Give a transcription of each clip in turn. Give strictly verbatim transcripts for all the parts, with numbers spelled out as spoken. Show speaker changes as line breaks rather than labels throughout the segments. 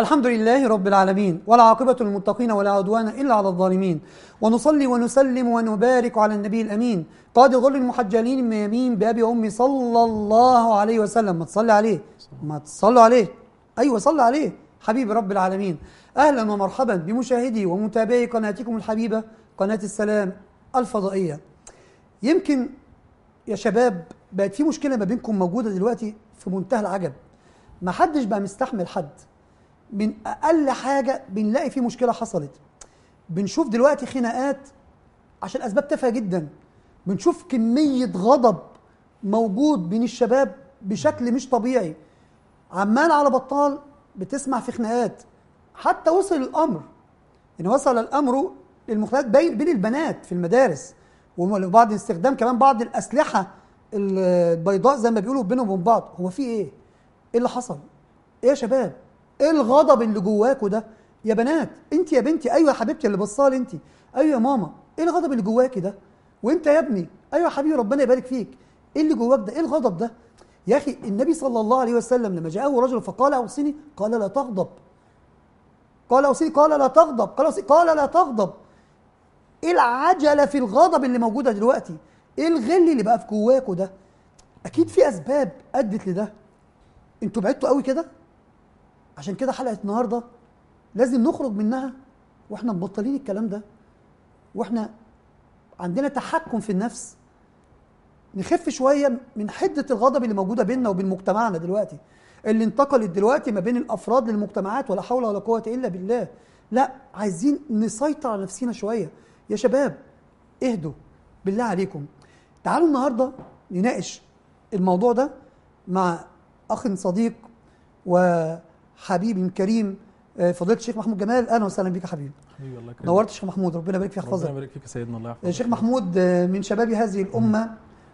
الحمد لله رب العالمين، والعاقبة للمتقين ولا عدوان إلا على الظالمين، ونصلي ونسلم ونبارك على النبي الأمين قائد غر المحجلين الميامين بأبي وأمي صلى الله عليه وسلم. ما تصلي عليه، ما تصلوا عليه، أيوة صلي عليه حبيب رب العالمين. أهلا ومرحبا بمشاهدي ومتابعي قناتكم الحبيبة قناة السلام الفضائية. يمكن يا شباب بقت في مشكلة ما بينكم موجودة دلوقتي في منتهى العجب، ما حدش بقى مستحمل حد. من أقل حاجة بنلاقي فيه مشكلة حصلت، بنشوف دلوقتي خناقات عشان أسباب تافهة جدا، بنشوف كمية غضب موجود بين الشباب بشكل مش طبيعي، عمال على بطال بتسمع في خناقات. حتى وصل الأمر إن وصل الأمر للمخالفات بين بين البنات في المدارس، وبعض استخدام كمان بعض الأسلحة البيضاء زي ما بيقولوا بينهم وبين بعض. هو في إيه؟ إيه اللي حصل؟ إيه يا شباب؟ ايه الغضب اللي جواكوا ده يا بنات؟ انت يا بنتي، ايوه يا حبيبتي اللي بصالي انت، ايوه يا ماما، ايه الغضب اللي جواكي ده؟ وانت يا ابني، ايوه يا حبيبي ربنا يبارك فيك، ايه اللي جواك ده؟ ايه الغضب ده يا اخي؟ النبي صلى الله عليه وسلم لما جاءه رجل فقال اوصني، قال لا تغضب، قال اوصني، قال لا تغضب، قال اوصني، قال لا تغضب. ايه العجله في الغضب اللي موجوده دلوقتي؟ ايه الغل اللي بقى في جواكوا ده؟ اكيد في اسباب ادت لده. انتوا بعدتوا قوي كده، عشان كده حلقة النهاردة لازم نخرج منها واحنا مبطلين الكلام ده، واحنا عندنا تحكم في النفس، نخف شوية من حدة الغضب اللي موجودة بيننا وبين مجتمعنا دلوقتي، اللي انتقلت دلوقتي ما بين الأفراد للمجتمعات، ولا حول ولا قوة إلا بالله. لا، عايزين نسيطر على نفسنا شوية يا شباب. اهدوا بالله عليكم. تعالوا النهاردة نناقش الموضوع ده مع أخ صديق و حبيبي كريم فضيلة الشيخ محمود جمال. اهلا وسهلا بك يا حبيبي.
حبيبي الله يكرمك.
نورت الشيخ محمود، ربنا يبارك فيك يحفظك.
ربنا يبارك فيك يا سيدنا، الله يحفظك.
الشيخ محمود من شباب هذه الامه،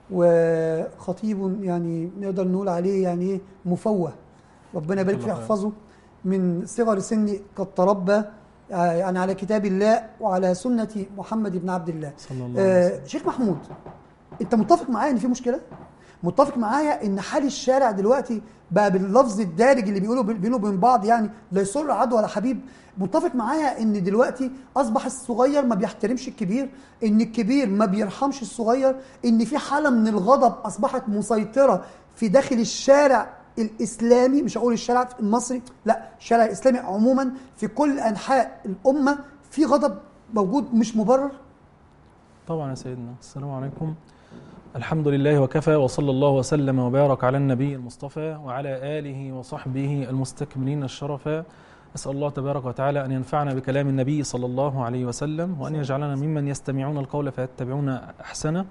وخطيب يعني نقدر نقول عليه يعني ايه مفوه، ربنا يبارك فيه يحفظه. من صغر سني قد تربى يعني على كتاب الله وعلى سنه محمد بن عبد الله صلى الله عليه وسلم. شيخ محمود، انت متفق معايا ان في مشكله؟ متفق معايا ان حال الشارع دلوقتي بقى باللفظ الدارج اللي بيقولوا بينه وبين بعض يعني لا يسر عدو ولا حبيب؟ متفق معايا ان دلوقتي اصبح الصغير ما بيحترمش الكبير، ان الكبير ما بيرحمش الصغير، ان في حاله من الغضب اصبحت مسيطره في داخل الشارع الاسلامي، مش هقول الشارع المصري، لا الشارع الاسلامي عموما في كل انحاء الامه في غضب موجود مش مبرر؟
طبعا يا سيدنا. السلام عليكم. الحمد لله وكفى، وصلى الله وسلم وبارك على النبي المصطفى وعلى آله وصحبه المستكملين الشرفا. أسأل الله تبارك وتعالى أن ينفعنا بكلام النبي صلى الله عليه وسلم، وأن يجعلنا ممن يستمعون القول فيتبعون أحسنه.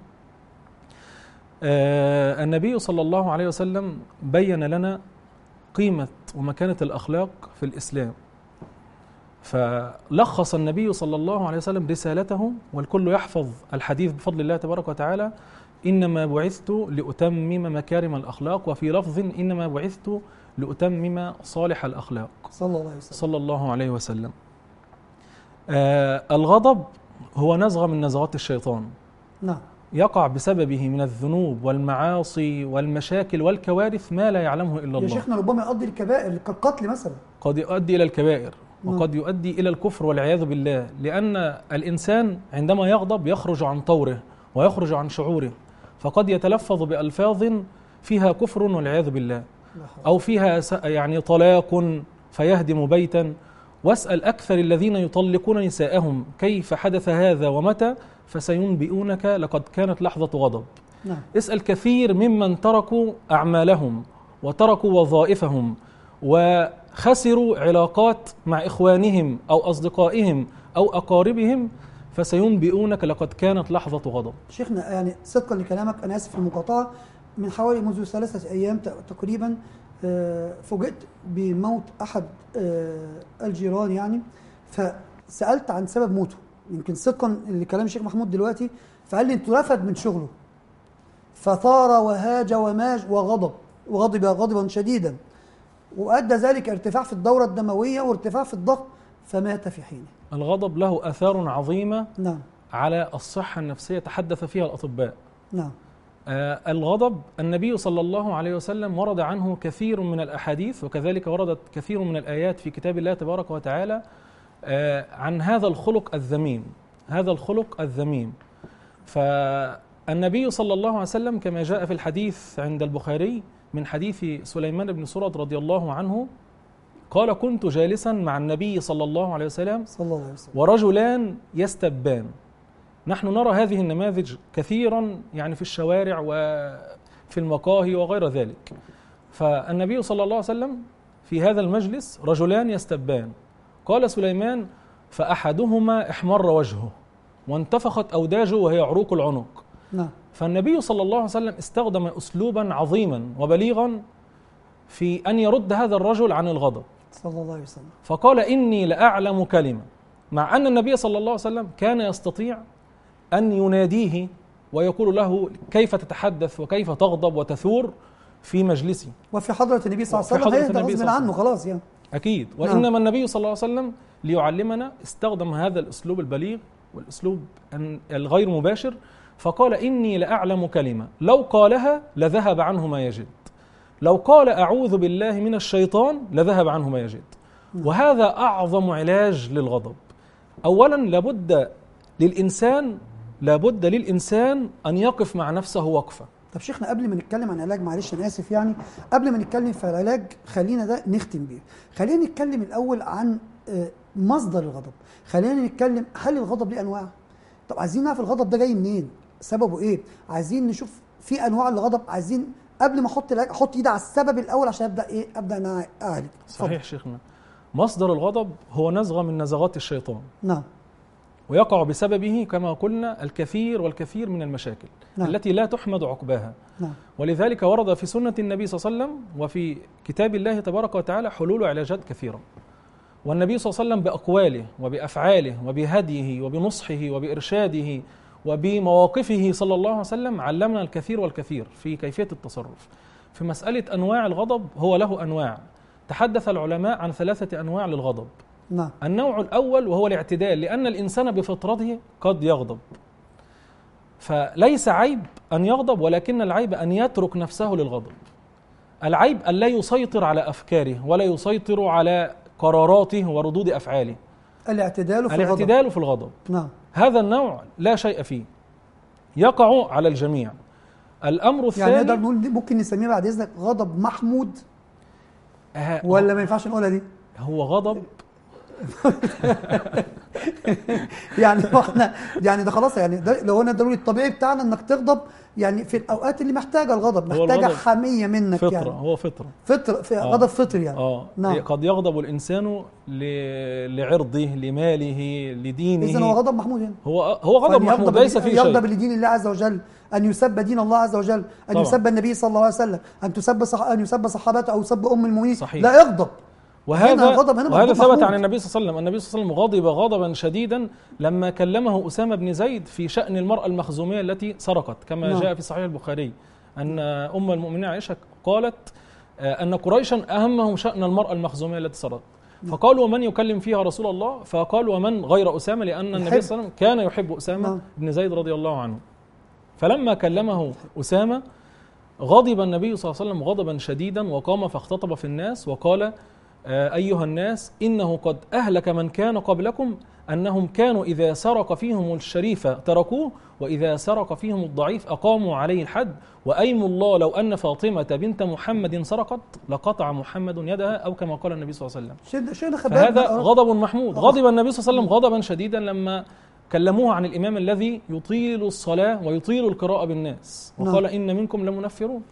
آه النبي صلى الله عليه وسلم بين لنا قيمة ومكانة الأخلاق في الإسلام، فلخص النبي صلى الله عليه وسلم رسالته، والكل يحفظ الحديث بفضل الله تبارك وتعالى: إنما بعثت لأتمم مكارم الأخلاق، وفي لفظ إنما بعثت لأتمم صالح الأخلاق
صلى الله عليه وسلم.
صلى الله عليه وسلم. آه الغضب هو نزغة من نزغات الشيطان،
نعم،
يقع بسببه من الذنوب والمعاصي والمشاكل والكوارث ما لا يعلمه إلا الله.
يا شيخنا ربما يؤدي الكبائر كالقتل مثلا،
قد يؤدي إلى الكبائر
نعم.
وقد يؤدي إلى الكفر والعياذ بالله، لأن الإنسان عندما يغضب يخرج عن طوره ويخرج عن شعوره، فقد يتلفظ بألفاظ فيها كفر والعياذ بالله، أو فيها يعني طلاق فيهدم بيتا. واسأل أكثر الذين يطلقون نساءهم كيف حدث هذا ومتى، فسينبئونك لقد كانت لحظة غضب.
نعم.
اسأل كثير ممن تركوا أعمالهم وتركوا وظائفهم وخسروا علاقات مع إخوانهم أو أصدقائهم أو أقاربهم، فسينبئونك لقد كانت لحظة غضب.
شيخنا يعني صدقا لكلامك، أنا آسف في المقاطعة، من حوالي منذ ثلاثة أيام تقريبا فوجئت بموت أحد الجيران يعني، فسألت عن سبب موته، يمكن صدقا لكلام الشيخ محمود دلوقتي، فقال لي انتوا رفد من شغله، فثار وهاج وماج وغضب وغضب غضبا شديدا، وأدى ذلك ارتفاع في الدورة الدموية وارتفاع في الضغط، فمات في حينه.
الغضب له آثار عظيمة
نعم.
على الصحة النفسية تحدث فيها الأطباء.
نعم.
آه الغضب النبي صلى الله عليه وسلم ورد عنه كثير من الأحاديث، وكذلك وردت كثير من الآيات في كتاب الله تبارك وتعالى آه عن هذا الخلق الذميم، هذا الخلق الذميم. فالنبي صلى الله عليه وسلم كما جاء في الحديث عند البخاري من حديث سليمان بن سرد رضي الله عنه قال: كنت جالسا مع النبي صلى الله عليه وسلم
صلى الله عليه وسلم
ورجلان يستبان. نحن نرى هذه النماذج كثيرا يعني في الشوارع وفي المقاهي وغير ذلك. فالنبي صلى الله عليه وسلم في هذا المجلس رجلان يستبان، قال سليمان: فأحدهما احمر وجهه وانتفخت أوداجه وهي عروق العنق.
نعم.
فالنبي صلى الله عليه وسلم استخدم أسلوبا عظيما وبليغا في أن يرد هذا الرجل عن الغضب،
صلى الله عليه وسلم.
فقال: إني لأعلم كلمة، مع أن النبي صلى الله عليه وسلم كان يستطيع أن يناديه ويقول له كيف تتحدث وكيف تغضب وتثور في مجلسه،
وفي حضرة النبي صلى الله عليه وسلم هيهدى غصب عنه خلاص يعني.
أكيد. وإنما نعم. النبي صلى الله عليه وسلم ليعلمنا استخدم هذا الأسلوب البليغ والأسلوب الغير مباشر، فقال: إني لأعلم كلمة لو قالها لذهب عنه ما يجد، لو قال أعوذ بالله من الشيطان لذهب عنه ما يجد. نعم. وهذا أعظم علاج للغضب. أولا لابد للإنسان لابد للإنسان أن يقف مع نفسه وقفة.
طب شيخنا قبل ما نتكلم عن علاج، معلش أنا آسف يعني، قبل ما نتكلم في العلاج خلينا ده نختم بيه. خلينا نتكلم الأول عن مصدر الغضب. خلينا نتكلم هل الغضب ليه أنواع؟ طب عايزين نعرف الغضب ده جاي منين؟ سببه إيه؟ عايزين نشوف في أنواع الغضب. عايزين قبل ما أحط العلاج أحط إيدي على السبب الأول عشان أبدأ إيه؟ أبدأ أنا أعالج.
صحيح شيخنا. مصدر الغضب هو نزغة من نزغات الشيطان.
نعم.
ويقع بسببه كما قلنا الكثير والكثير من المشاكل. نعم. التي لا تحمد عقباها.
نعم.
ولذلك ورد في سنة النبي صلى الله عليه وسلم وفي كتاب الله تبارك وتعالى حلول علاجات كثيرة. والنبي صلى الله عليه وسلم بأقواله وبأفعاله وبهديه وبنصحه وبإرشاده وبمواقفه صلى الله عليه وسلم علمنا الكثير والكثير في كيفية التصرف. في مسألة أنواع الغضب هو له أنواع. تحدث العلماء عن ثلاثة أنواع للغضب.
نعم.
النوع الأول وهو الاعتدال، لأن الإنسان بفطرته قد يغضب، فليس عيب أن يغضب، ولكن العيب أن يترك نفسه للغضب. العيب أن لا يسيطر على أفكاره ولا يسيطر على قراراته وردود أفعاله.
الاعتدال في
الاعتدال
الغضب.
في الغضب.
نعم.
هذا النوع لا شيء فيه، يقع على الجميع. الأمر الثاني
يعني نقدر نقول ممكن نسميه بعد إذنك غضب محمود
أه
ولا ما ينفعش نقولها دي؟
هو غضب
يعني احنا يعني ده خلاص، يعني ده لو انا ضروري الطبيعي بتاعنا انك تغضب يعني في الاوقات اللي محتاجه الغضب، محتاجه حميه منك
فطرة
يعني
هو فطره
فطر في آه. غضب فطري يعني.
اه نعم. قد يغضب الانسان ل... لعرضه لماله لدينه.
اذا هو غضب محمود يعني.
هو هو غضب محمود ليس فيه شيء.
يغضب لدين الله عز وجل، ان يسب دين الله عز وجل، ان طبعا. يسب النبي صلى الله عليه وسلم، ان تسب صح... ان يسب صحابته او يسب ام المؤمنين.
صحيح.
لا يغضب.
وهذا وهذا ثبت عن النبي صلى الله عليه وسلم. النبي صلى الله عليه وسلم غضب غضبا شديدا لما كلمه أسامة بن زيد في شأن المرأة المخزومية التي سرقت، كما نعم. جاء في صحيح البخاري أن أم المؤمنين عائشة قالت أن قريشا أهمهم شأن المرأة المخزومية التي سرقت، فقالوا ومن يكلم فيها رسول الله؟ فقال ومن غير أسامة، لأن النبي صلى الله عليه وسلم كان يحب أسامة نعم. بن زيد رضي الله عنه. فلما كلمه أسامة غضب النبي صلى الله عليه وسلم غضبا شديدا وقام فاختطب في الناس وقال أيها الناس إنه قد أهلك من كان قبلكم أنهم كانوا إذا سرق فيهم الشريف تركوه وإذا سرق فيهم الضعيف أقاموا عليه الحد، وأيم الله لو أن فاطمة بنت محمد سرقت لقطع محمد يدها، أو كما قال النبي صلى الله عليه وسلم. فهذا غضب محمود. غضب النبي صلى الله عليه وسلم غضبا شديدا لما كلموه عن الإمام الذي يطيل الصلاة ويطيل القراءة بالناس، وقال إن منكم لمنفرون.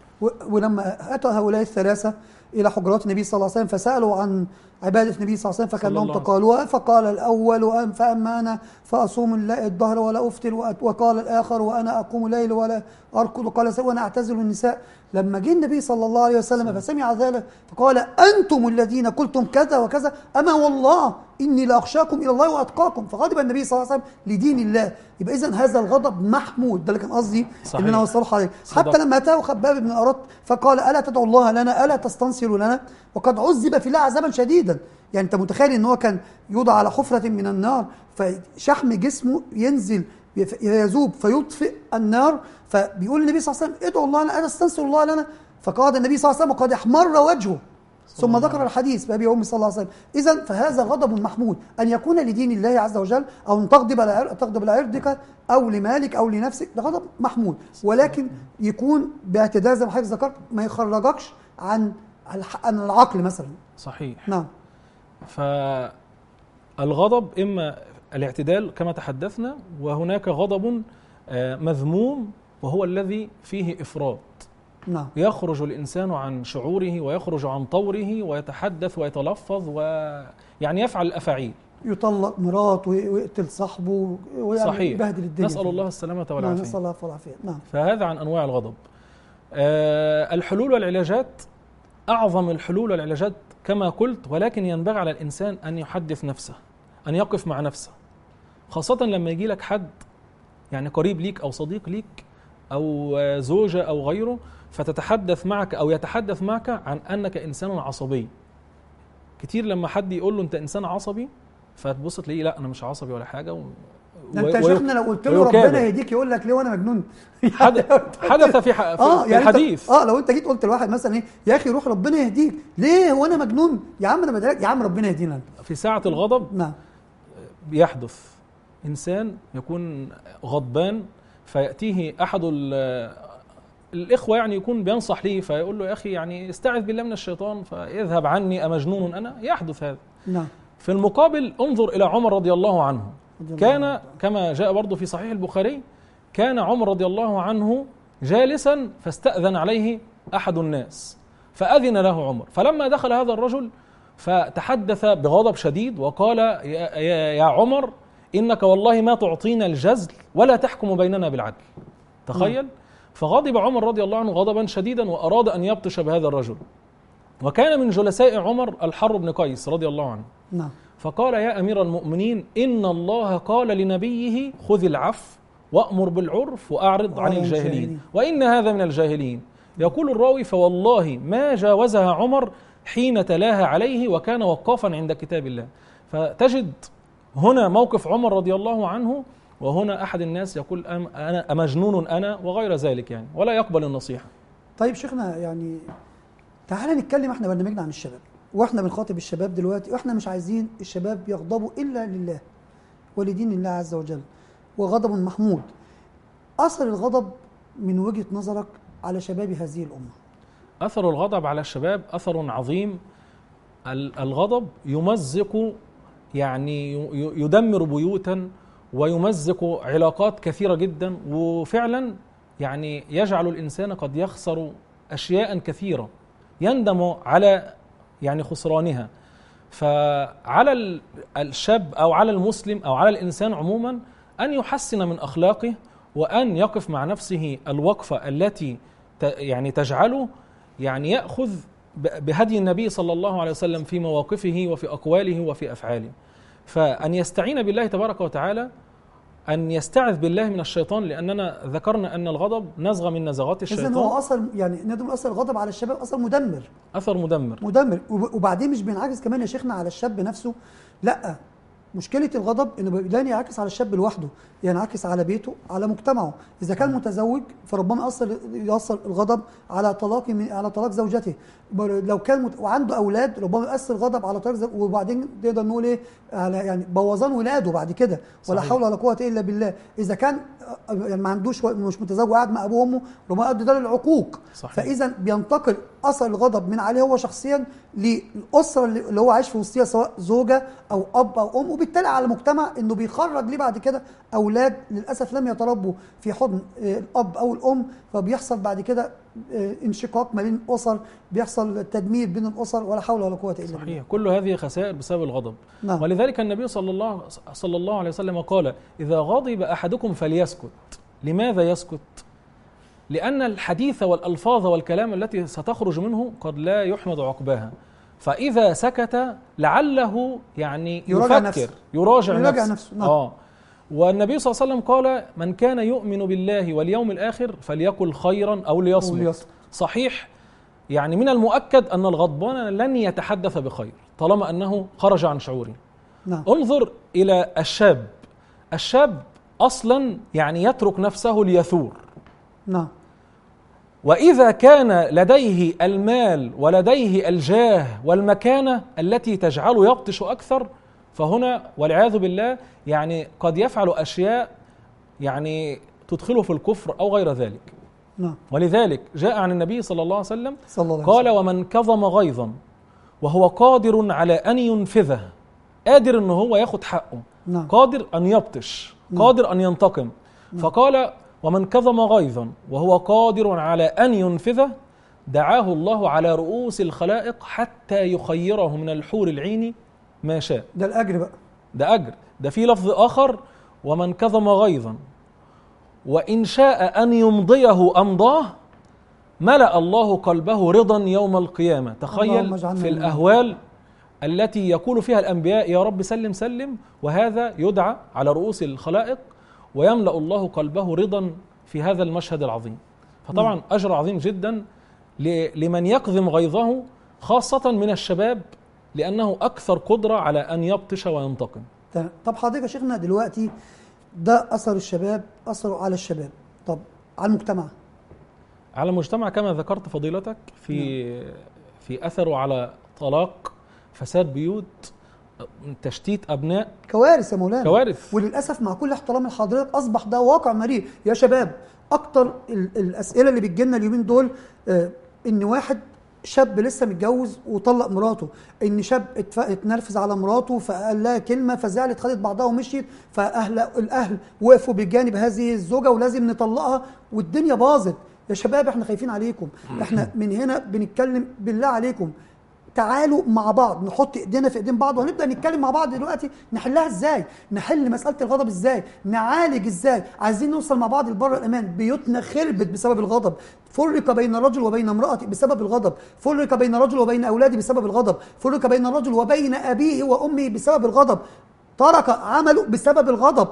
ولما أتى هؤلاء الثلاثة إلى حجرات النبي صلى الله عليه وسلم فسألوا عن عبادة النبي صلى الله عليه وسلم فكان لهم تقالوها، فقال الأول فأما أنا فأصوم الظهر ولا أفطر، وقال الآخر وأنا أقوم الليل ولا أركض، وقال وأنا أعتزل النساء. لما جاء النبي صلى الله عليه وسلم فسمع ذلك فقال أنتم الذين قلتم كذا وكذا، أما والله إني لأخشاكم إلى الله وأتقاكم. فغضب النبي صلى الله عليه وسلم لدين الله. يبقى إذن هذا الغضب محمود، ده اللي كان قصدي اللي أنا وصله عليه. حتى لما أتاه خباب بن الأرط فقال ألا تدعو الله لنا، ألا تستنصر لنا، وقد عذب في الله عذابا شديدا. يعني أنت متخيل إن هو كان يوضع على حفرة من النار فشحم جسمه ينزل يذوب فيطفئ النار. فبيقول النبي صلى الله عليه وسلم ادعوا الله لنا، انا استنصر الله لنا. فقال النبي صلى الله عليه وسلم قد احمر وجهه، ثم ذكر الحديث بأبي وأمي صلى الله عليه وسلم. إذن فهذا غضب محمود، أن يكون لدين الله عز وجل، أو أن تغضب تغضب لعرضك أو لمالك أو لنفسك، ده غضب محمود، ولكن يكون باعتدال زي ما حضرتك ذكرت، ما يخرجكش عن عن العقل مثلا.
صحيح.
نعم.
فالغضب إما الاعتدال كما تحدثنا، وهناك غضب مذموم وهو الذي فيه إفراط.
نعم.
يخرج الإنسان عن شعوره ويخرج عن طوره ويتحدث ويتلفظ ويعني يفعل الأفاعيل،
يطلق مراته ويقتل صاحبه ويبهدل الدنيا.
نسأل الله السلامة والعافية.
نعم. نسأل الله العافية. نعم.
فهذا عن أنواع الغضب. أه الحلول والعلاجات، أعظم الحلول والعلاجات كما قلت، ولكن ينبغي على الإنسان أن يحدث نفسه، أن يقف مع نفسه، خاصة لما يجي لك حد يعني قريب ليك أو صديق ليك أو زوجة أو غيره، فتتحدث معك أو يتحدث معك عن أنك إنسان عصبي. كتير لما حد يقول له أنت إنسان عصبي، فتبص تلاقيه لا أنا مش عصبي ولا حاجة. و...
انت يا شيخنا لو قلت له ربنا يهديك يقول لك ليه وانا مجنون.
حدث في, ح... في,
آه
في
يعني
الحديث.
اه لو انت جيت قلت لواحد مثلا ايه يا اخي روح ربنا يهديك، ليه وانا مجنون يا عم، انا بدالك يا عم ربنا يهدينا.
في ساعة الغضب
نعم
بيحدث إنسان يكون غضبان، فيأتيه أحد الإخوة يعني يكون بينصح ليه، فيقول له يا أخي يعني استعذ بالله من الشيطان، فاذهب عني أمجنون أنا. يحدث هذا.
نعم.
في المقابل انظر إلى عمر رضي الله عنه، كان كما جاء برضو في صحيح البخاري، كان عمر رضي الله عنه جالسا فاستأذن عليه أحد الناس فأذن له عمر، فلما دخل هذا الرجل فتحدث بغضب شديد وقال يا, يا, يا عمر إنك والله ما تعطينا الجزل ولا تحكم بيننا بالعدل. تخيل. فغضب عمر رضي الله عنه غضبا شديدا وأراد أن يبطش بهذا الرجل، وكان من جلساء عمر الحر بن قيس رضي الله عنه.
نعم.
فقال يا أمير المؤمنين إن الله قال لنبيه خذ العفو وأمر بالعرف وأعرض عن الجاهلين، وإن هذا من الجاهلين. يقول الراوي فوالله ما جاوزها عمر حين تلاها عليه وكان وقافا عند كتاب الله. فتجد هنا موقف عمر رضي الله عنه، وهنا أحد الناس يقول أنا أمجنون أنا وغير ذلك يعني، ولا يقبل النصيحة.
طيب شيخنا يعني تعالى نتكلم، احنا برنامجنا عن الشباب واحنا بنخاطب الشباب دلوقتي، واحنا مش عايزين الشباب يغضبوا إلا لله ولدين الله عز وجل، وغضب محمود. أثر الغضب من وجهة نظرك على شباب هذه الأمة؟
أثر الغضب على الشباب أثر عظيم. الغضب يمزق يعني يدمر بيوتا ويمزق علاقات كثيرة جدا، وفعلا يعني يجعل الإنسان قد يخسر أشياء كثيرة يندم على يعني خسرانها. فعلى الشاب أو على المسلم أو على الإنسان عموما أن يحسن من أخلاقه، وأن يقف مع نفسه الوقفة التي يعني تجعله يعني يأخذ بهدي النبي صلى الله عليه وسلم في مواقفه وفي أقواله وفي أفعاله. فأن يستعين بالله تبارك وتعالى، أن يستعذ بالله من الشيطان، لأننا ذكرنا أن الغضب نزغة من نزغات الشيطان.
إذن هو أصل يعني نقدر أثر الغضب على الشباب أثر مدمر.
أثر مدمر
مدمر. وبعدين مش بينعكس كمان يا شيخنا على الشاب نفسه، لأ، مشكلة الغضب إنه لا ينعكس على الشاب لوحده، ينعكس على بيته، على مجتمعه. إذا كان متزوج فربما يأثر يأثر الغضب على طلاق على طلاق زوجته. لو كان مت... وعنده أولاد ربما يأثر الغضب على طلاق زوجته، وبعدين نقدر نقول إيه على يعني بوظان ولاده بعد كده، ولا حول ولا قوة إلا بالله. إذا كان يعني ما عندوش مش متزوج وقاعد مع أبوه وأمه ربما يؤدي ده للعقوق. فإذا بينتقل أثر الغضب من عليه هو شخصيا للأسرة اللي هو عايش في وسطها، سواء زوجة أو أب أو أم، وبالتالي على المجتمع إنه بيخرج ليه بعد كده أولاد للأسف لم يتربوا في حضن الأب أو الأم، فبيحصل بعد كده انشقاق ما بين الأسر، بيحصل تدمير بين الأسر، ولا حول ولا قوة إلا بالله.
صحيح. كل هذه خسائر بسبب الغضب.
نعم.
ولذلك النبي صلى الله صلى الله عليه وسلم قال إذا غضب أحدكم فليسكت. لماذا يسكت؟ لأن الحديث والألفاظ والكلام التي ستخرج منه قد لا يحمد عقباها، فإذا سكت لعله يعني
يراجع
يفكر
نفسه.
يراجع,
يراجع
نفسه,
نفسه. نعم.
آه. والنبي صلى الله عليه وسلم قال من كان يؤمن بالله واليوم الآخر فليقل خيرا أو ليصمت. صحيح. يعني من المؤكد أن الغضبان لن يتحدث بخير طالما أنه خرج عن شعوره.
نعم.
انظر إلى الشاب. الشاب أصلا يعني يترك نفسه ليثور.
نعم.
وإذا كان لديه المال ولديه الجاه والمكانة التي تجعله يبطش أكثر، فهنا والعياذ بالله يعني قد يفعل أشياء يعني تدخله في الكفر أو غير ذلك.
نعم.
ولذلك جاء عن النبي صلى الله عليه وسلم
صلى الله عليه
قال:
وسلم.
ومن كظم غيظا وهو قادر على أن ينفذه، قادر أنه هو ياخد حقه،
نعم.
قادر أن يبطش،
نعم.
قادر أن ينتقم.
نعم.
فقال: ومن كظم غيظا وهو قادر على أن ينفذه دعاه الله على رؤوس الخلائق حتى يخيره من الحور العين ما شاء.
ده الأجر بقى،
ده أجر. ده في لفظ آخر: ومن كظم غيظا وإن شاء أن يمضيه أمضاه ملأ الله قلبه رضا يوم القيامة. تخيل في الأهوال التي يقول فيها الأنبياء: يا رب سلم سلم، وهذا يدعى على رؤوس الخلائق ويملأ الله قلبه رضا في هذا المشهد العظيم. فطبعا أجر عظيم جدا لمن يكظم غيظه، خاصة من الشباب، لأنه أكثر قدرة على أن يبطش وينتقم.
طب حضرتك يا شيخنا دلوقتي ده أثر الشباب، أثره على الشباب، طب على المجتمع؟
على المجتمع كما ذكرت فضيلتك في في أثره على طلاق، فساد بيوت، تشتيت أبناء،
كوارث يا مولانا،
كوارث.
وللأسف مع كل احترام لحضرتك أصبح ده واقع مرير يا شباب. أكتر الأسئلة اللي بتجيلنا اليومين دول آه إن واحد شاب لسه متجوز وطلق مراته، ان شاب اتنرفز على مراته فقال لها كلمه فزعلت خدت بعضها ومشيت، فاهل الاهل وقفوا بجانب هذه الزوجه ولازم نطلقها والدنيا باظت. يا شباب احنا خايفين عليكم، احنا من هنا بنتكلم بالله عليكم تعالوا مع بعض نحط ايدينا في ايدين بعض وهنبدا نتكلم مع بعض دلوقتي نحلها ازاي، نحل مساله الغضب ازاي، نعالج ازاي، عايزين نوصل مع بعض لبر الامان. بيوتنا خربت بسبب الغضب، فرق بين رجل وبين امرأته بسبب الغضب، فرق بين رجل وبين اولاده بسبب الغضب، فرق بين رجل وبين ابيه وامه بسبب الغضب، ترك عمله بسبب الغضب،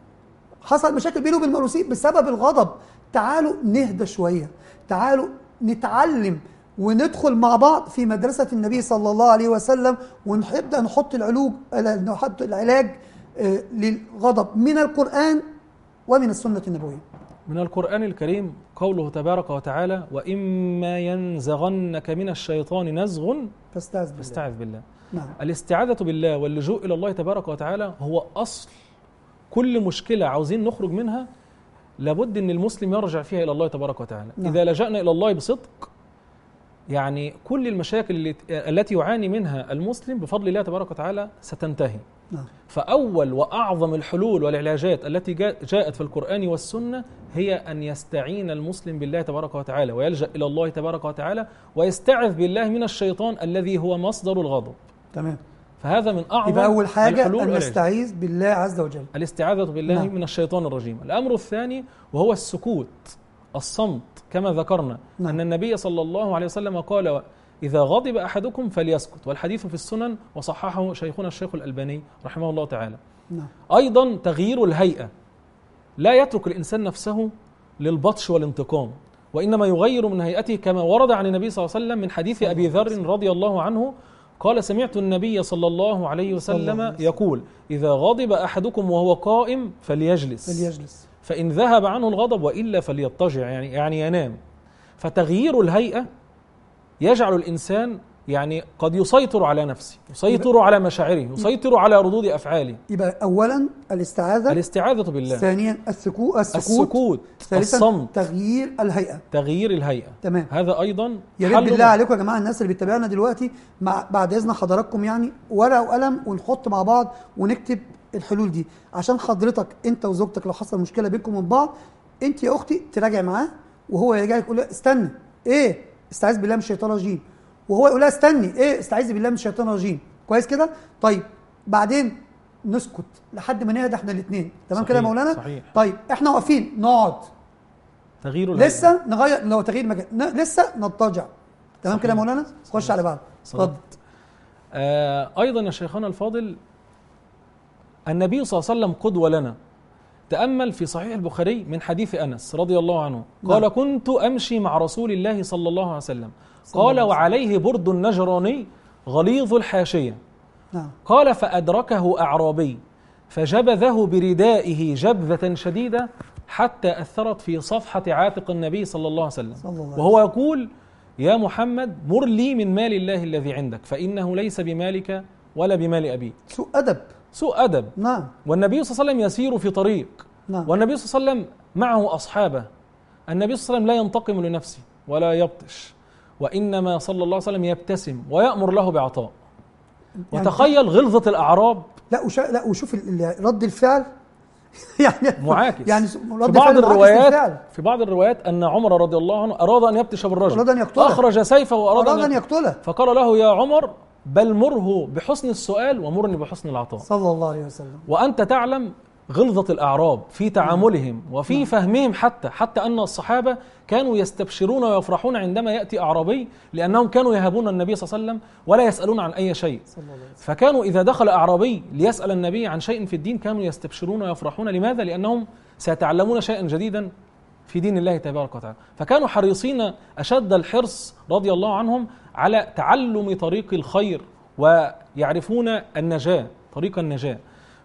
حصل مشاكل بينه وبين الموروثين بسبب الغضب. تعالوا نهدى شويه، تعالوا نتعلم وندخل مع بعض في مدرسة النبي صلى الله عليه وسلم ونبدأ نحط العلوج نحط العلاج للغضب من القرآن ومن السنة النبوية.
من القرآن الكريم قوله تبارك وتعالى: وإما ينزغنك من الشيطان نزغ
فاستعذ بالله.
فاستعذ بالله.
نعم.
الاستعاذة بالله واللجوء إلى الله تبارك وتعالى هو أصل كل مشكلة عاوزين نخرج منها، لابد أن المسلم يرجع فيها إلى الله تبارك وتعالى. نعم. إذا لجأنا إلى الله بصدق يعني كل المشاكل التي يعاني منها المسلم بفضل الله تبارك وتعالى ستنتهي.
نعم.
فأول وأعظم الحلول والعلاجات التي جاءت في القرآن والسنة هي أن يستعين المسلم بالله تبارك وتعالى ويلجأ إلى الله تبارك وتعالى ويستعذ بالله من الشيطان الذي هو مصدر الغضب.
تمام.
فهذا من أعظم
يبقى أول حاجة
الحلول
أن نستعيذ بالله عز وجل،
الاستعاذة بالله نعم. من الشيطان الرجيم. الأمر الثاني وهو السكوت، الصمت، كما ذكرنا نعم. أن النبي صلى الله عليه وسلم قال: إذا غضب أحدكم فليسكت، والحديث في السنن وصححه شيخنا الشيخ الألباني رحمه الله تعالى.
نعم.
أيضا تغيير الهيئة، لا يترك الإنسان نفسه للبطش والانتقام، وإنما يغير من هيئته كما ورد عن النبي صلى الله عليه وسلم من حديث أبي ذر رضي الله عنه قال: سمعت النبي صلى الله عليه وسلم يقول: إذا غضب أحدكم وهو قائم فليجلس
فليجلس
فإن ذهب عنه الغضب وإلا فليضطجع، يعني يعني ينام. فتغيير الهيئة يجعل الإنسان يعني قد يسيطر على نفسه، يسيطر على مشاعره، يسيطر على ردود أفعاله.
يبقى أولا الاستعاذة
الاستعاذة بالله،
ثانيا السكوت السكوت,
السكوت.
ثالثا
الصمت،
تغيير الهيئة
تغيير الهيئة.
تمام.
هذا أيضا
يا ريت بالله عليكم يا جماعة الناس اللي بتتابعنا دلوقتي مع بعد إذن حضراتكم يعني ورقة وقلم ونحط مع بعض ونكتب الحلول دي عشان حضرتك أنت وزوجتك لو حصل مشكلة بينكم من بعض أنت يا أختي تراجع معاه وهو يرجع لك يقول له استنى إيه استعيذ بالله من الشيطان الرجيم، وهو يقول لها استني ايه استعيذ بالله من الشيطان الرجيم. كويس كده؟ طيب بعدين نسكت لحد ما نهدى احنا الاثنين. تمام كده يا مولانا؟
صحيح.
طيب احنا واقفين نقعد
تغيير
لسه نغير لو تغيير مكان ن... لسه نضطجع. تمام كده يا مولانا؟ خش على بعض. اتفضل.
آه ايضا يا شيخنا الفاضل النبي صلى الله عليه وسلم قدوة لنا. تأمل في صحيح البخاري من حديث أنس رضي الله عنه قال: نعم. كنت أمشي مع رسول الله صلى الله عليه وسلم قال: وعليه برد نجراني غليظ الحاشية.
نعم.
قال: فأدركه أعرابي فجبذه بردائه جبذة شديدة حتى أثرت في صفحة عاتق النبي صلى الله عليه وسلم،
صلى الله عليه
وهو يقول: يا محمد مر لي من مال الله الذي عندك، فإنه ليس بمالك ولا بمال أبي.
سوء أدب.
سوء أدب.
نعم.
والنبي صلى الله عليه وسلم يسير في طريق،
نعم.
والنبي صلى الله عليه وسلم معه أصحابه. النبي صلى الله عليه وسلم لا ينتقم لنفسه ولا يبطش، وإنما صلى الله عليه وسلم يبتسم ويأمر له بعطاء.
يعني
وتخيل غلظة الأعراب.
لا وشا... لا وشوف ال- رد الفعل يعني
معاكس.
يعني
في
رد
بعض
فعل معاكس
الروايات
للفعل.
في بعض الروايات أن عمر رضي الله عنه أراد أن يبتش بالرجل،
أراد أن يقتله.
أخرج سيفه وأراد
أراد
أن
أن يقتله.
فقال له: يا عمر بل مره بحسن السؤال ومرني بحسن العطاء.
صلى الله عليه وسلم.
وأنت تعلم غلظة الأعراب في تعاملهم وفي فهمهم، حتى حتى أن الصحابة كانوا يستبشرون ويفرحون عندما يأتي أعرابي، لأنهم كانوا يهابون النبي صلى الله عليه وسلم ولا يسألون عن أي شيء. فكانوا إذا دخل أعرابي ليسأل النبي عن شيء في الدين كانوا يستبشرون ويفرحون. لماذا؟ لأنهم سيتعلمون شيئا جديدا في دين الله تبارك وتعالى. فكانوا حريصين أشد الحرص رضي الله عنهم على تعلم طريق الخير ويعرفون النجاة، طريق النجاة.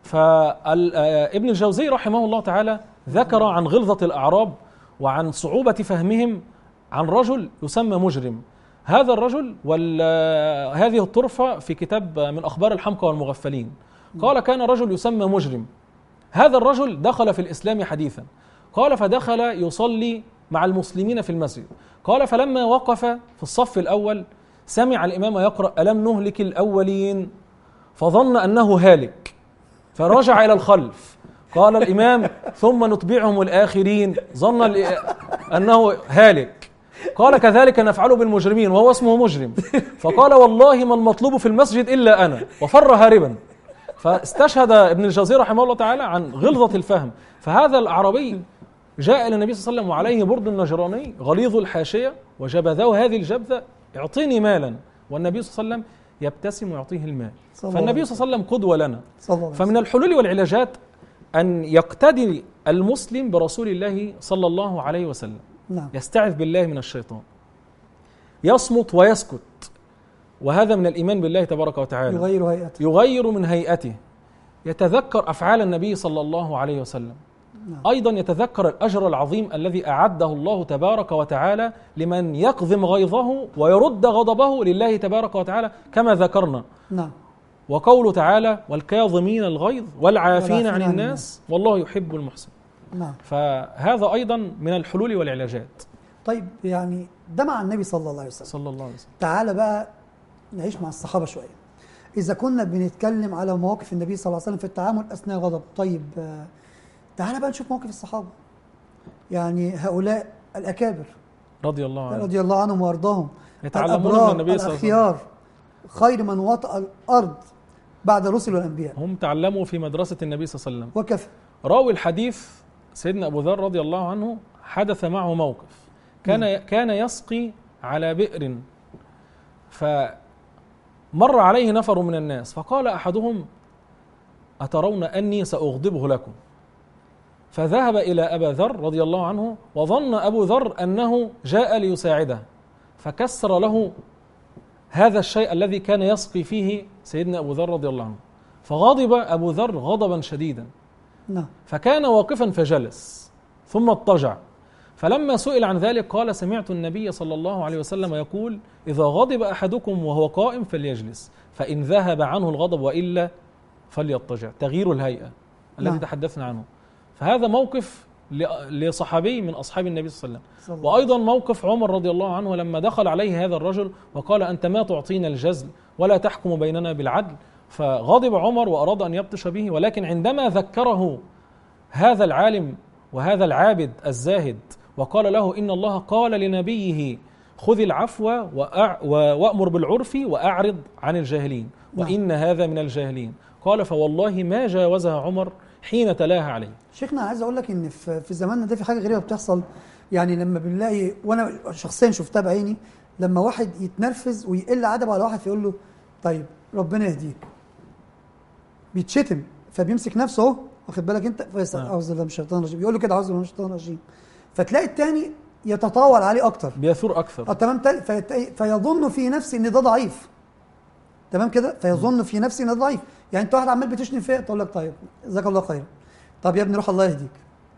فابن الجوزي رحمه الله تعالى ذكر عن غلظة الأعراب وعن صعوبة فهمهم عن رجل يسمى مجرم. هذا الرجل وهذه الطرفة في كتاب من أخبار الحمقى والمغفلين. قال: كان رجل يسمى مجرم. هذا الرجل دخل في الإسلام حديثا. قال: فدخل يصلي مع المسلمين في المسجد. قال: فلما وقف في الصف الأول سمع الإمام يقرأ: ألم نهلك الأولين، فظن أنه هالك فرجع إلى الخلف. قال الإمام: ثم نتبعهم الآخرين، ظن أنه هالك. قال: كذلك نفعل بالمجرمين، وهو اسمه مجرم. فقال: والله ما المطلوب في المسجد إلا أنا، وفر هاربا. فاستشهد ابن الجوزي رحمه الله تعالى عن غلظة الفهم. فهذا الأعرابي جاء إلى النبي صلى الله عليه وسلم وعليه برد نجراني غليظ الحاشية، وجبذه هذه الجبذة: اعطيني مالا. والنبي صلى الله عليه وسلم يبتسم ويعطيه المال. فالنبي صلى الله عليه وسلم قدوة لنا. فمن الحلول والعلاجات أن يقتدي المسلم برسول الله صلى الله عليه وسلم.
نعم.
يستعذ بالله من الشيطان، يصمت ويسكت، وهذا من الإيمان بالله تبارك وتعالى.
يغير هيئته،
يغير من هيئته، يتذكر أفعال النبي صلى الله عليه وسلم. نعم. أيضا يتذكر الأجر العظيم الذي أعده الله تبارك وتعالى لمن يقذم غيظه ويرد غضبه لله تبارك وتعالى كما ذكرنا.
نعم.
وقوله تعالى: والكاظمين الغيظ والعافين عن الناس والله يحب المحسن.
نعم.
فهذا أيضا من الحلول والعلاجات.
طيب يعني ده مع النبي صلى الله عليه وسلم.
صلى الله عليه وسلم.
تعال بقى نعيش مع الصحابة شوية. إذا كنا بنتكلم على مواقف النبي صلى الله عليه وسلم في التعامل أثناء غضب، طيب تعال بقى نشوف موقف الصحابة، يعني هؤلاء الأكابر
رضي الله عنهم
رضي الله عنهم وأرضاهم،
يتعلمون من النبي صلى الله عليه وسلم،
الأخيار، خير من وطأ الأرض بعد الرسل والأنبياء.
هم تعلموا في مدرسة النبي صلى الله عليه وسلم
وكفى.
راوي الحديث سيدنا أبو ذر رضي الله عنه حدث معه موقف. كان م. كان يسقي على بئر، فمر عليه نفر من الناس، فقال أحدهم: أترون أني سأغضبه لكم؟ فذهب إلى أبا ذر رضي الله عنه، وظن أبو ذر أنه جاء ليساعده، فكسر له هذا الشيء الذي كان يسقي فيه سيدنا أبو ذر رضي الله عنه، فغضب أبو ذر غضبا شديدا.
نعم.
فكان واقفا فجلس ثم اضطجع. فلما سئل عن ذلك قال: سمعت النبي صلى الله عليه وسلم يقول: إذا غضب أحدكم وهو قائم فليجلس، فإن ذهب عنه الغضب وإلا فليضطجع. تغيير الهيئة الذي تحدثنا عنه. فهذا موقف لصحابي من أصحاب النبي صلى الله عليه وسلم. وأيضا موقف عمر رضي الله عنه لما دخل عليه هذا الرجل وقال: أنت ما تعطينا الجزل ولا تحكم بيننا بالعدل. فغضب عمر وأراد أن يبطش به، ولكن عندما ذكره هذا العالم وهذا العابد الزاهد وقال له: إن الله قال لنبيه: خذ العفو وأمر بالعرف وأعرض عن الجاهلين، وإن هذا من الجاهلين، قال: فوالله ما جاوزها عمر حين تلاها عليه.
شيخنا عايز أقول لك إن في زماننا ده في حاجة غريبة بتحصل، يعني لما بنلاقي، وأنا شخصيا شفتها بعيني، لما واحد يتنرفز ويقل أدبه على واحد فيقول له: طيب ربنا يهديك، بيتشتم فبيمسك نفسه اهو، واخد بالك انت، اعوذ بالله من الشيطان الرجيم، بيقول له كده: اعوذ بالله من الشيطان الرجيم. فتلاقي الثاني يتطاول عليه اكتر،
بيثور اكثر،
اه تمام، فيظن في نفسه ان ده ضعيف، تمام كده، فيظن في نفسه انه ضعيف. يعني انت واحد عمال بتشني فيا، تقول لك طيب جزاك الله خير، طب يا ابني روح الله يهديك،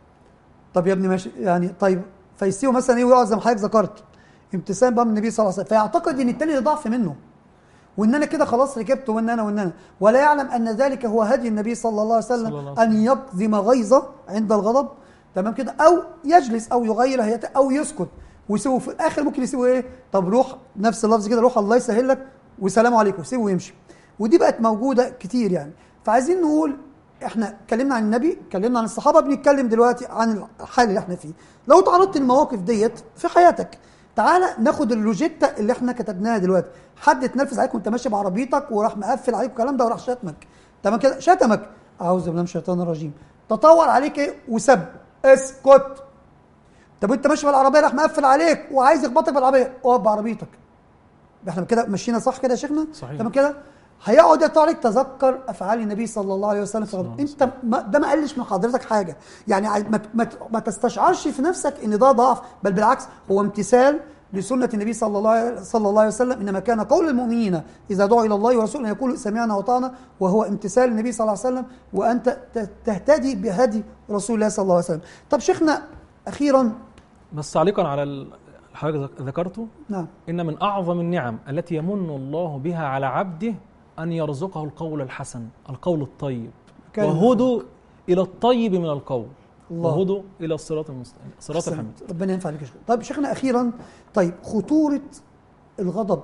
طب يا ابني ماشي يعني، طيب فيسيبه مثلا ايه ويقعد زي ما حضرتك ذكرت امتثال بقى من النبي صلى الله عليه وسلم، فيعتقد ان التاني ده ضعف منه، وان انا كده خلاص ركبت، وان انا وان انا ولا يعلم ان ذلك هو هدي النبي صلى الله عليه
صلى
وسلم،
الله عليه وسلم.
ان يكظم غيظه عند الغضب، تمام كده، او يجلس او يغير هيئته او يسكت، ويسيبه في الاخر ممكن يسيبه ايه، طب روح نفس اللفظ كده، روح الله يسهل لك والسلام عليكم، سيبه ويمشي. ودي بقت موجوده كتير يعني. فعايزين نقول احنا اتكلمنا عن النبي، اتكلمنا عن الصحابه، بنتكلم دلوقتي عن الحال اللي احنا فيه. لو تعرضت للمواقف ديت في حياتك، تعالى ناخد الروجيتا اللي احنا كتبناها دلوقتي. حد اتنرفز عليك وانت ماشي بعربيتك وراح مقفل عليك الكلام ده وراح شتمك، تمام كده، شتمك، اعوذ بالله من الشيطان الرجيم، تطور عليك ايه وسب، اسكت. طب وانت ماشي بالعربيه راح مقفل عليك وعايز يخبطك بالعربيه، اقف بعربيتك. احنا كده مشينا صح كده يا شيخنا؟
صحيح.
تمام كده. هيقعد يطلع عليك تذكر افعال النبي صلى الله عليه وسلم في غضب. انت ما ده ما قلش من حضرتك حاجه، يعني ما, ما, ما تستشعرش في نفسك ان ده ضعف، بل بالعكس هو امتثال لسنه النبي صلى الله صلى الله عليه وسلم. انما كان قول المؤمنين اذا دعوا الى الله ورسوله ان يقولوا سمعنا وطعنا، وهو امتثال النبي صلى الله عليه وسلم، وانت تهتدي بهدي رسول الله صلى الله عليه وسلم. طب شيخنا اخيرا،
بس تعليقا على ال- حضرتك ذكرته،
نعم،
إن من أعظم النعم التي يمن الله بها على عبده أن يرزقه القول الحسن، القول الطيب،
كلمة.
وهدوا إلى الطيب من القول،
الله.
وهدوا إلى الصراط المستقيم، الصراط
أحسنت.
الحميد.
ربنا ينفع بك يا شيخ. طيب شيخنا اخيرا، طيب خطوره الغضب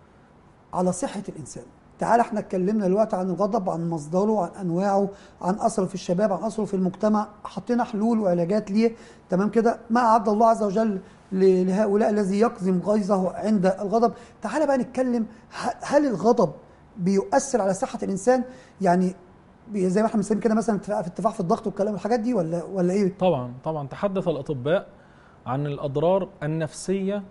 على صحه الانسان. تعال احنا اتكلمنا دلوقتي عن الغضب، عن مصدره، عن انواعه، عن اثره في الشباب، عن اثره في المجتمع، حطينا حلول وعلاجات ليه، تمام كده، ما اعد الله عز وجل ل- لهؤلاء الذي يكظم غيظه عند الغضب. تعال بقى نتكلم، ه- هل الغضب بيؤثر على صحه الانسان؟ يعني بي- زي ما احنا بنسمي كده مثلا ارتفاع- في ارتفاع في الضغط والكلام الحاجات دي، ولا ولا ايه؟
طبعا طبعا تحدث الأطباء عن الأضرار النفسية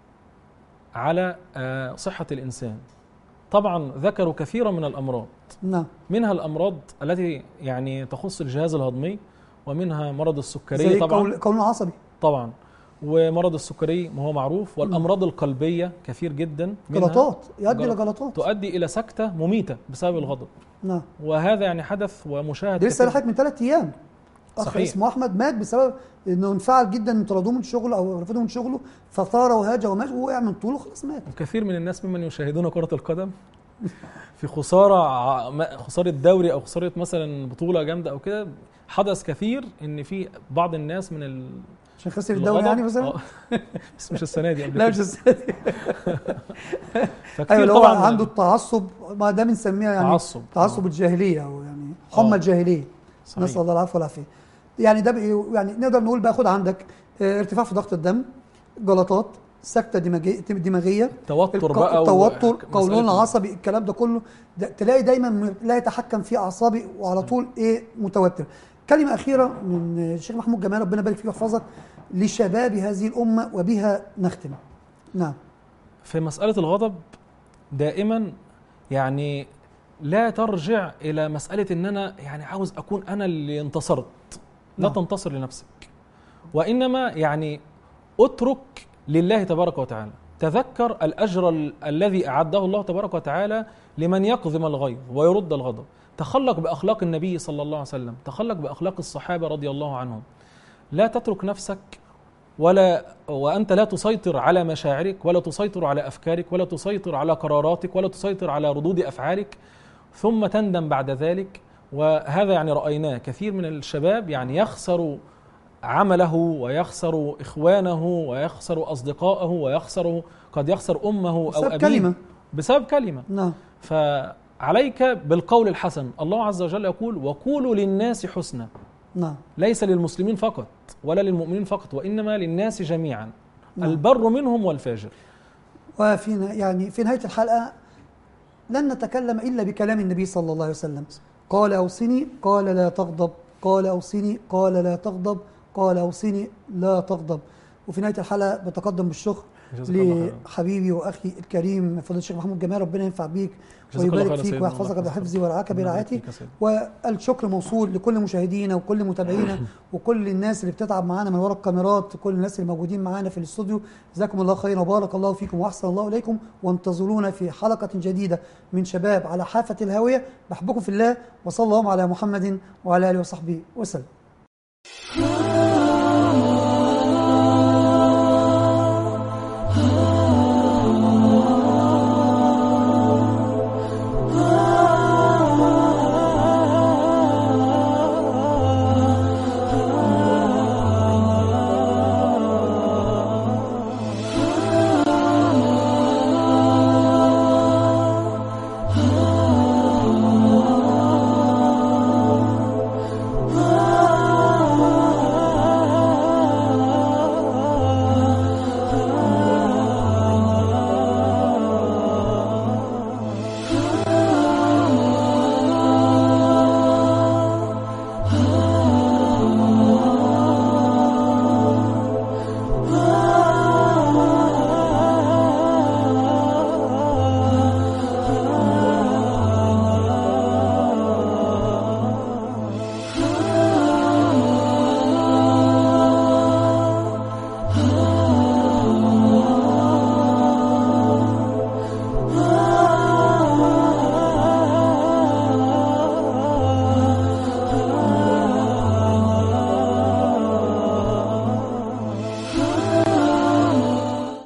على آه، صحة الإنسان. طبعا ذكروا كثيرا من الأمراض،
نعم.
منها الأمراض التي يعني تخص الجهاز الهضمي، ومنها مرض السكري
زي
طبعا
القول القولون العصبي.
طبعا ومرض السكري ما هو معروف، والأمراض القلبية كثير جدا، منها
جلطات، يؤدي
جلط-
لجلطات.
تؤدي إلى سكتة مميتة بسبب الغضب،
نعم.
وهذا يعني حدث ومشاهد
ده لسه
كثير.
لحد من ثلاث ايام اخ
صحيح.
اسمه احمد مات بسبب انه انفعل جدا، ان طردوه من شغله او رفضوه من شغله، فثار وهاج ومات ووقع من طوله خلاص مات.
وكثير من الناس ممن يشاهدون كرة القدم في خسارة ع- ما- خسارة دوري أو خسارة مثلا بطولة جامدة أو كده، حدث كثير إن في بعض الناس من ال
عشان خسر الدوري
الغضب-
يعني مثلا.
آه. بس مش السنة دي، قبل
لا
كده.
مش السنة.
فكتير
ايوه اللي هو
طبعا
عنده التعصب، ما ده بنسميها يعني
تعصب.
تعصب
آه.
الجاهليه، او يعني حمى
آه.
الجاهليه.
صحيح.
نسال الله العفو والعافيه. يعني ده بي- يعني نقدر نقول بقى خد عندك آه، ارتفاع في ضغط الدم، جلطات، سكته دماغيه دماغيه،
توتر
الق-
بقى
التوتر،
ومسألة-
قولون العصبي، الكلام ده كله ده تلاقي دايما م- لا يتحكم في اعصابي وعلى طول ايه متوتر. كلمه اخيره من الشيخ محمود جمال، ربنا يبارك فيك ويحفظك، لشباب هذه الامه وبها نختم. نعم.
في مسألة الغضب دائما يعني لا ترجع إلى مسألة إن أنا يعني عاوز أكون أنا اللي انتصرت، لا
نعم.
تنتصر لنفسك، وإنما يعني اترك لله تبارك وتعالى. تذكر الأجر ال- الذي أعده الله تبارك وتعالى لمن يقذم الغيظ ويرد الغضب. تخلق بأخلاق النبي صلى الله عليه وسلم، تخلق بأخلاق الصحابة رضي الله عنهم. لا تترك نفسك ولا وأنت لا تسيطر على مشاعرك، ولا تسيطر على أفكارك، ولا تسيطر على قراراتك، ولا تسيطر على ردود أفعالك، ثم تندم بعد ذلك. وهذا يعني رأيناه كثير من الشباب يعني يخسر عمله، ويخسر إخوانه، ويخسر أصدقائه، ويخسر قد يخسر أمه أو
بسبب
أبيه
كلمة.
بسبب كلمة.
نعم.
فعليك بالقول الحسن. الله عز وجل يقول: وقولوا للناس حسنا.
نعم.
ليس للمسلمين فقط ولا للمؤمنين فقط، وإنما للناس جميعا،
نعم.
البر منهم والفاجر.
وفي ن- يعني في نهاية الحلقة لن نتكلم إلا بكلام النبي صلى الله عليه وسلم. قال أوصني، قال لا تغضب، قال أوصني، قال لا تغضب، قال أوصني لا تغضب. وفي نهاية الحلقة بتقدم بالشكر
جزاك الله خيرا.
لحبيبي واخي الكريم فضيله الشيخ محمود جمال، ربنا ينفع بيك
جزاك الله
ويبارك
خيرا
فيك
سيدنا،
ويحفظك
الله
بحفظه
يحفظك.
ورعاك
ربنا يبارك
برعايته.
فيك يا سيدنا.
والشكر موصول لكل مشاهدينا وكل متابعينا وكل الناس اللي بتتعب معانا من وراء الكاميرات، كل الناس اللي موجودين معانا في الاستوديو، جزاكم الله خيرا وبارك الله فيكم واحسن الله اليكم، وانتظرونا في حلقه جديده من شباب على حافه الهاويه. بحبكم في الله، وصلى الله على محمد وعلى اله وصحبه وسلم.